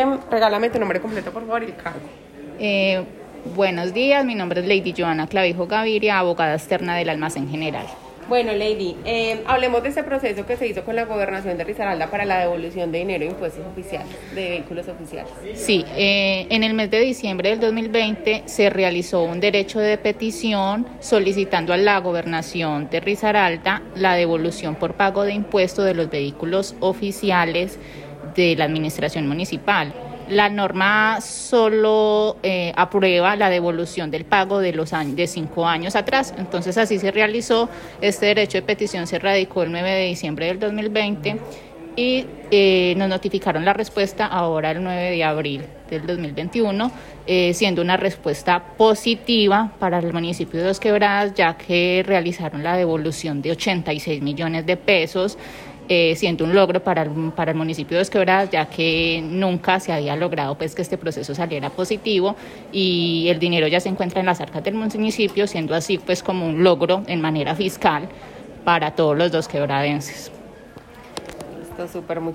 regálame tu nombre completo, por favor, y el cargo. Buenos días, mi nombre es Lady Joana Clavijo Gaviria, abogada externa del Almacén General. Bueno, Lady, hablemos de ese proceso que se hizo con la Gobernación de Risaralda para la devolución de dinero de impuestos oficiales, de vehículos oficiales. Sí, en el mes de diciembre del 2020 se realizó un derecho de petición solicitando a la Gobernación de Risaralda la devolución por pago de impuestos de los vehículos oficiales de la Administración Municipal. La norma solo aprueba la devolución del pago de los años, de 5 años atrás. Entonces así se realizó. Este derecho de petición se radicó el 9 de diciembre del 2020 y nos notificaron la respuesta ahora el 9 de abril del 2021, siendo una respuesta positiva para el municipio de Dos Quebradas, ya que realizaron la devolución de 86 millones de pesos, siendo un logro para el municipio de Dos Quebradas, ya que nunca se había logrado pues que este proceso saliera positivo y el dinero ya se encuentra en las arcas del municipio, siendo así pues como un logro en manera fiscal para todos los dosquebradenses. Está súper muy